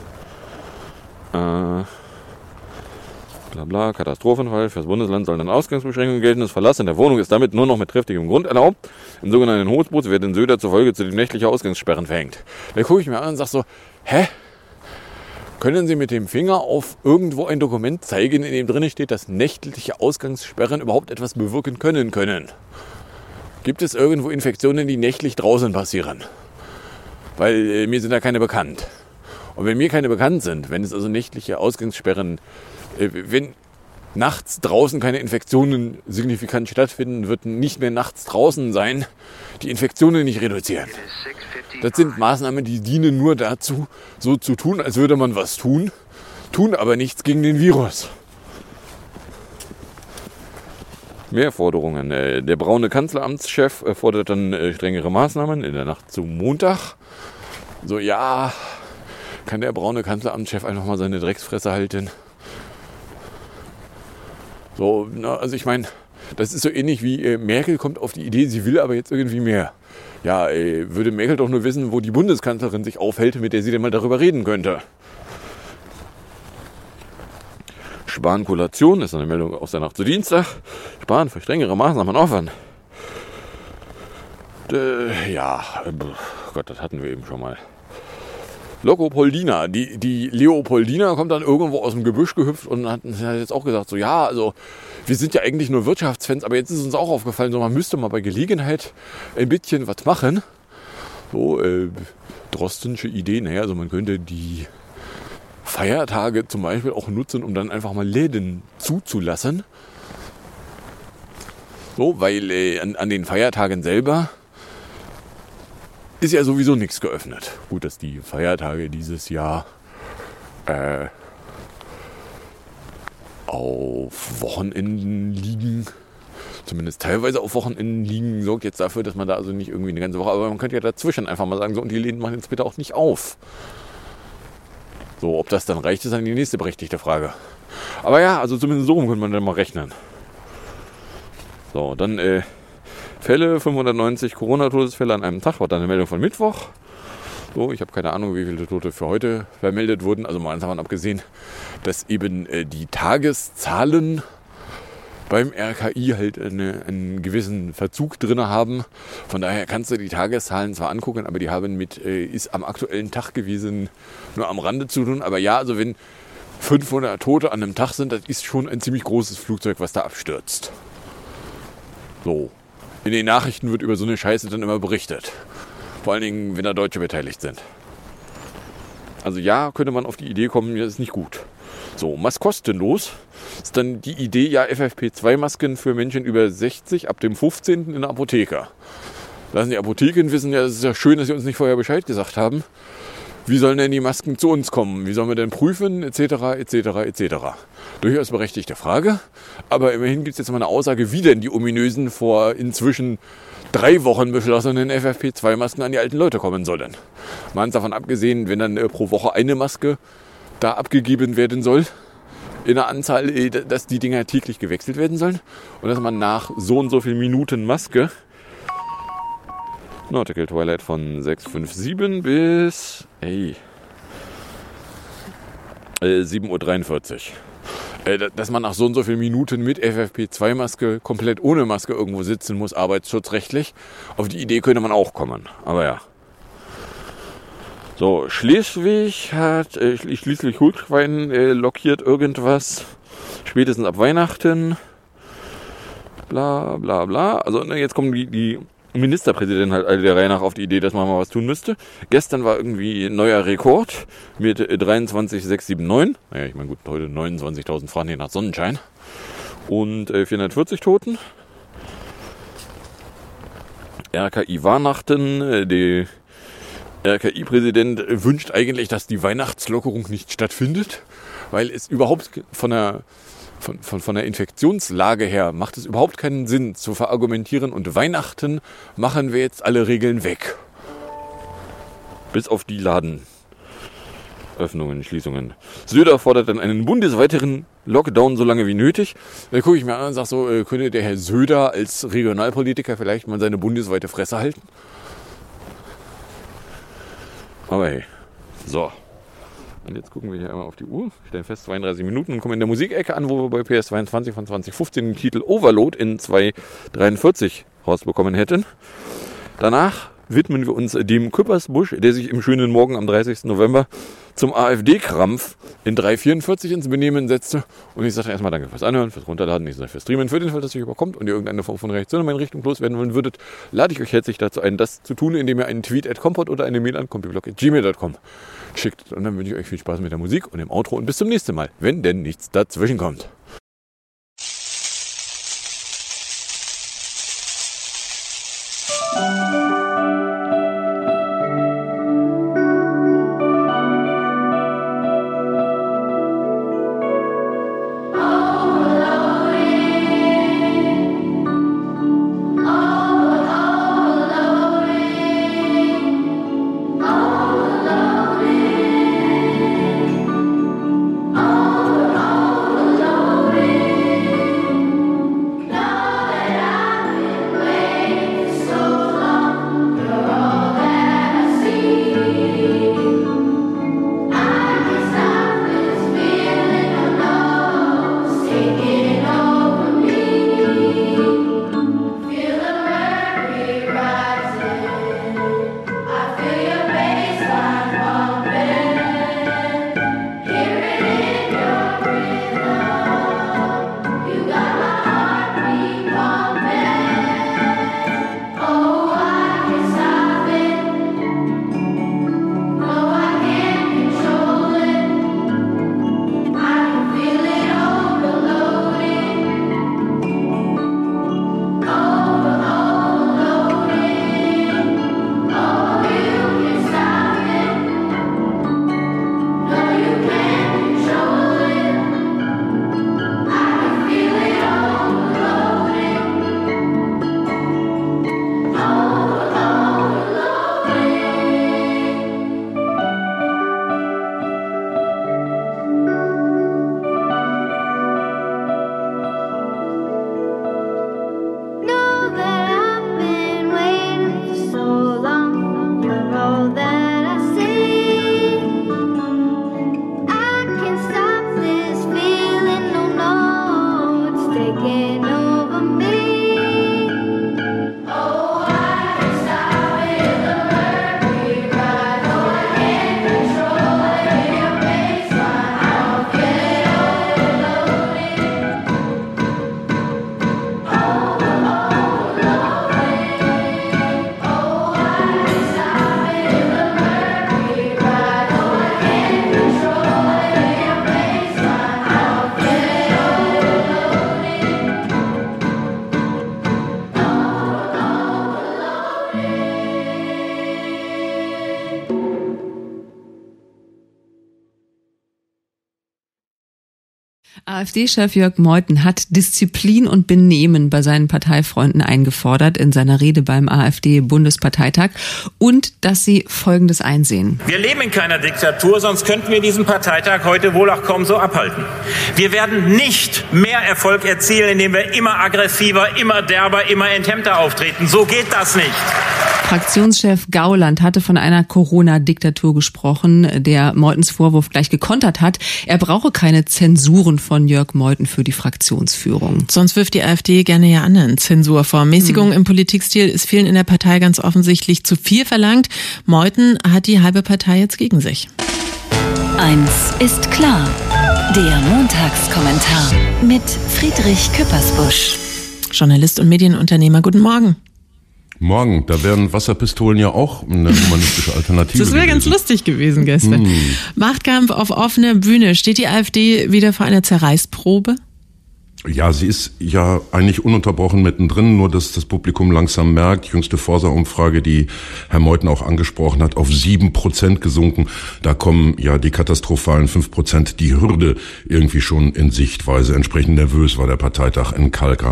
S10: Äh, bla bla, Katastrophenfall. Fürs Bundesland sollen dann Ausgangsbeschränkungen gelten. Das Verlassen der Wohnung ist damit nur noch mit triftigem Grund erlaubt. Im sogenannten Hochboots wird in Söder zufolge zu den nächtlichen Ausgangssperren verhängt. Da gucke ich mir an und sage so, hä? Können Sie mit dem Finger auf irgendwo ein Dokument zeigen, in dem drin steht, dass nächtliche Ausgangssperren überhaupt etwas bewirken können können? Gibt es irgendwo Infektionen, die nächtlich draußen passieren? Weil äh, mir sind da keine bekannt. Und wenn mir keine bekannt sind, wenn es also nächtliche Ausgangssperren, äh, wenn nachts draußen keine Infektionen signifikant stattfinden, wird nicht mehr nachts draußen sein, die Infektionen nicht reduzieren. Das sind Maßnahmen, die dienen nur dazu, so zu tun, als würde man was tun, tun aber nichts gegen den Virus. Mehr Forderungen. Der braune Kanzleramtschef fordert dann strengere Maßnahmen in der Nacht zum Montag. So, ja, kann der braune Kanzleramtschef einfach mal seine Drecksfresse halten? So, na, also ich meine, das ist so ähnlich wie äh, Merkel kommt auf die Idee, sie will aber jetzt irgendwie mehr. Ja, äh, würde Merkel doch nur wissen, wo die Bundeskanzlerin sich aufhält, mit der sie denn mal darüber reden könnte. Spahn-Kollation ist eine Meldung aus der Nacht zu Dienstag. Spahn für strengere Maßnahmen offen. Äh, ja, äh, Gott, das hatten wir eben schon mal. Leopoldina, die, die Leopoldina kommt dann irgendwo aus dem Gebüsch gehüpft und hat, hat jetzt auch gesagt, so ja, also wir sind ja eigentlich nur Wirtschaftsfans, aber jetzt ist uns auch aufgefallen, so man müsste mal bei Gelegenheit ein bisschen was machen. So, äh, Drostensche Idee, naja, also man könnte die Feiertage zum Beispiel auch nutzen, um dann einfach mal Läden zuzulassen. So, weil äh, an, an den Feiertagen selber ist ja sowieso nichts geöffnet. Gut, dass die Feiertage dieses Jahr äh, auf Wochenenden liegen. Zumindest teilweise auf Wochenenden liegen, sorgt jetzt dafür, dass man da also nicht irgendwie eine ganze Woche, aber man könnte ja dazwischen einfach mal sagen, so, und die Läden machen jetzt bitte auch nicht auf. So, ob das dann reicht, ist dann die nächste berechtigte Frage. Aber ja, also zumindest so rum könnte man dann mal rechnen. So, dann äh, Fälle, fünfhundertneunzig Corona-Todesfälle an einem Tag, war dann eine Meldung von Mittwoch. So, ich habe keine Ahnung, wie viele Tote für heute vermeldet wurden. Also mal davon abgesehen, dass eben äh, die Tageszahlen beim R K I halt eine, einen gewissen Verzug drin haben. Von daher kannst du die Tageszahlen zwar angucken, aber die haben mit, äh, ist am aktuellen Tag gewesen, nur am Rande zu tun. Aber ja, also wenn fünfhundert Tote an einem Tag sind, das ist schon ein ziemlich großes Flugzeug, was da abstürzt. So. In den Nachrichten wird über so eine Scheiße dann immer berichtet. Vor allen Dingen, wenn da Deutsche beteiligt sind. Also ja, könnte man auf die Idee kommen, das ist nicht gut. So, was kostenlos ist dann die Idee, ja, F F P zwei Masken für Menschen über sechzig ab dem fünfzehnten in der Apotheke. Lassen die Apotheken wissen, ja, es ist ja schön, dass sie uns nicht vorher Bescheid gesagt haben. Wie sollen denn die Masken zu uns kommen? Wie sollen wir denn prüfen? Etc., etc., et cetera. Durchaus berechtigte Frage. Aber immerhin gibt es jetzt mal eine Aussage, wie denn die ominösen vor inzwischen drei Wochen beschlossenen F F P zwei Masken an die alten Leute kommen sollen. Mal davon abgesehen, wenn dann äh, pro Woche eine Maske da abgegeben werden soll, in der Anzahl, äh, dass die Dinger täglich gewechselt werden sollen und dass man nach so und so vielen Minuten Maske Nautical Twilight von sechs Komma fünfundsiebzig bis ey, äh, sieben Uhr dreiundvierzig. Äh, dass man nach so und so vielen Minuten mit F F P zwei Maske komplett ohne Maske irgendwo sitzen muss, arbeitsschutzrechtlich. Auf die Idee könnte man auch kommen. Aber ja. So, Schleswig hat, äh, Schleswig-Holstein äh, blockiert irgendwas. Spätestens ab Weihnachten. Bla, bla, bla. Also, ne, jetzt kommen die, die Ministerpräsidenten halt alle der Reihe nach auf die Idee, dass man mal was tun müsste. Gestern war irgendwie ein neuer Rekord mit dreiundzwanzig Komma sechshundertneunundsiebzig. Naja, ich meine, gut, heute neunundzwanzigtausend fahren hier nach Sonnenschein. Und äh, vierhundertvierzig Toten. R K I Weihnachten. Äh, der R K I-Präsident wünscht eigentlich, dass die Weihnachtslockerung nicht stattfindet, weil es überhaupt von der von, von, von der Infektionslage her macht es überhaupt keinen Sinn zu verargumentieren und Weihnachten machen wir jetzt alle Regeln weg. Bis auf die Ladenöffnungen, Schließungen. Söder fordert dann einen bundesweiteren Lockdown so lange wie nötig. Da gucke ich mir an und sage so, äh, könnte der Herr Söder als Regionalpolitiker vielleicht mal seine bundesweite Fresse halten? Aber hey, so. Und jetzt gucken wir hier einmal auf die Uhr, stellen fest zweiunddreißig Minuten und kommen in der Musikecke an, wo wir bei P S zweiundzwanzig von zwanzig fünfzehn den Titel Overload in zwei dreiundvierzig rausbekommen hätten. Danach widmen wir uns dem Küppersbusch, der sich im schönen Morgen am dreißigsten November zum AfD-Krampf in drei vierundvierzig ins Benehmen setzte. Und ich sage erstmal danke fürs Anhören, fürs Runterladen, ich sage fürs Streamen, für den Fall, dass ihr überkommt und ihr irgendeine Form von Reaktion in meine Richtung loswerden wollen würdet, lade ich euch herzlich dazu ein, das zu tun, indem ihr einen Tweet at kompot oder eine Mail an kompiblog at gmail punkt com schickt. Und dann wünsche ich euch viel Spaß mit der Musik und dem Outro und bis zum nächsten Mal, wenn denn nichts dazwischen kommt.
S11: AfD-Chef Jörg Meuthen hat Disziplin und Benehmen bei seinen Parteifreunden eingefordert in seiner Rede beim AfD-Bundesparteitag und dass sie Folgendes einsehen.
S12: Wir leben in keiner Diktatur, sonst könnten wir diesen Parteitag heute wohl auch kaum so abhalten. Wir werden nicht mehr Erfolg erzielen, indem wir immer aggressiver, immer derber, immer enthemmter auftreten. So geht das nicht.
S11: Fraktionschef Gauland hatte von einer Corona-Diktatur gesprochen, der Meuthens Vorwurf gleich gekontert hat. Er brauche keine Zensuren von Jörg Meuthen für die Fraktionsführung.
S13: Sonst wirft die AfD gerne ja anderen Zensur vor. Mäßigung hm. im Politikstil ist vielen in der Partei ganz offensichtlich zu viel verlangt. Meuthen hat die halbe Partei jetzt gegen sich.
S14: Eins ist klar. Der Montagskommentar mit Friedrich Küppersbusch.
S13: Journalist und Medienunternehmer, guten Morgen.
S15: Morgen, da wären Wasserpistolen ja auch eine humanistische Alternative.
S13: Das wäre ganz lustig gewesen gestern. Hm. Machtkampf auf offener Bühne. Steht die AfD wieder vor einer Zerreißprobe?
S15: Ja, sie ist ja eigentlich ununterbrochen mittendrin, nur dass das Publikum langsam merkt. Die jüngste Forsa-Umfrage, die Herr Meuthen auch angesprochen hat, auf sieben Prozent gesunken. Da kommen ja die katastrophalen fünf Prozent, die Hürde irgendwie schon in Sichtweise. Entsprechend nervös war der Parteitag in Kalkar.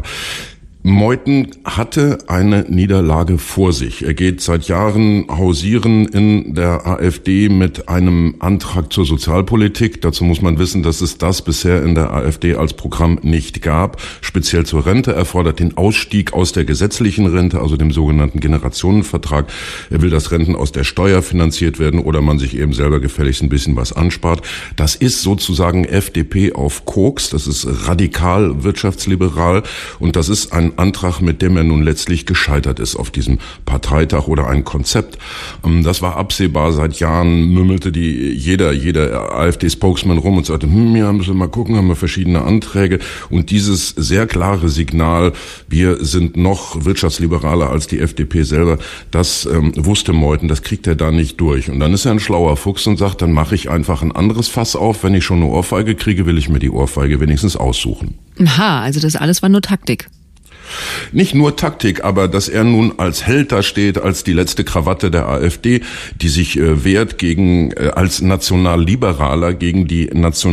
S15: Meuthen hatte eine Niederlage vor sich. Er geht seit Jahren hausieren in der AfD mit einem Antrag zur Sozialpolitik. Dazu muss man wissen, dass es das bisher in der AfD als Programm nicht gab. Speziell zur Rente. Er fordert den Ausstieg aus der gesetzlichen Rente, also dem sogenannten Generationenvertrag. Er will, dass Renten aus der Steuer finanziert werden oder man sich eben selber gefälligst ein bisschen was anspart. Das ist sozusagen F D P auf Koks. Das ist radikal wirtschaftsliberal und das ist ein Antrag, mit dem er nun letztlich gescheitert ist auf diesem Parteitag oder ein Konzept. Das war absehbar. Seit Jahren mümmelte die jeder jeder AfD-Spokesman rum und sagte, hm, ja, müssen wir mal gucken, haben wir verschiedene Anträge. Und dieses sehr klare Signal, wir sind noch wirtschaftsliberaler als die F D P selber, das ähm, wusste Meuthen, das kriegt er da nicht durch. Und dann ist er ein schlauer Fuchs und sagt, dann mache ich einfach ein anderes Fass auf. Wenn ich schon eine Ohrfeige kriege, will ich mir die Ohrfeige wenigstens aussuchen.
S11: Aha, also das alles war nur Taktik.
S15: Nicht nur Taktik, aber dass er nun als Held da steht, als die letzte Krawatte der AfD, die sich äh, wehrt gegen äh, als Nationalliberaler gegen die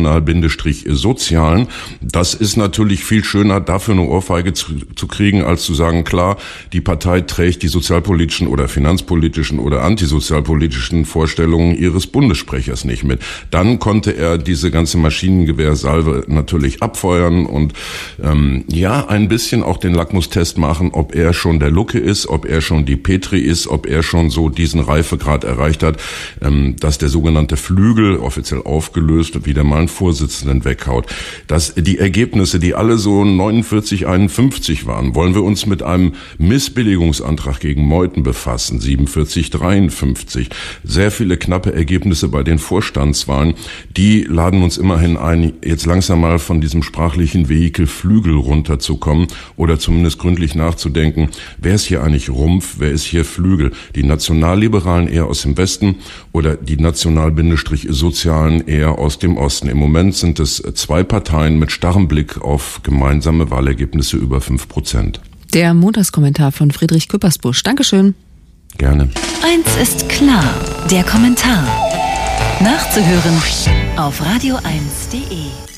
S15: National-Sozialen, das ist natürlich viel schöner, dafür eine Ohrfeige zu, zu kriegen, als zu sagen, klar, die Partei trägt die sozialpolitischen oder finanzpolitischen oder antisozialpolitischen Vorstellungen ihres Bundessprechers nicht mit. Dann konnte er diese ganze Maschinengewehrsalve natürlich abfeuern und ähm, ja, ein bisschen auch den Lackmustest machen, ob er schon der Lucke ist, ob er schon die Petri ist, ob er schon so diesen Reifegrad erreicht hat, ähm, dass der sogenannte Flügel, offiziell aufgelöst, wieder mal einen Vorsitzenden weghaut. Dass die Ergebnisse, die alle so neunundvierzig, einundfünfzig waren, wollen wir uns mit einem Missbilligungsantrag gegen Meuthen befassen, siebenundvierzig, dreiundfünfzig. Sehr viele knappe Ergebnisse bei den Vorstandswahlen, die laden uns immerhin ein, jetzt langsam mal von diesem sprachlichen Vehikel Flügel runterzukommen oder zumindest gründlich nachzudenken, wer ist hier eigentlich Rumpf, wer ist hier Flügel? Die Nationalliberalen eher aus dem Westen oder die National-Sozialen eher aus dem Osten? Im Moment sind es zwei Parteien mit starrem Blick auf gemeinsame Wahlergebnisse über fünf Prozent.
S11: Der Montagskommentar von Friedrich Küppersbusch. Dankeschön.
S15: Gerne.
S14: Eins ist klar, der Kommentar. Nachzuhören auf radio eins punkt de.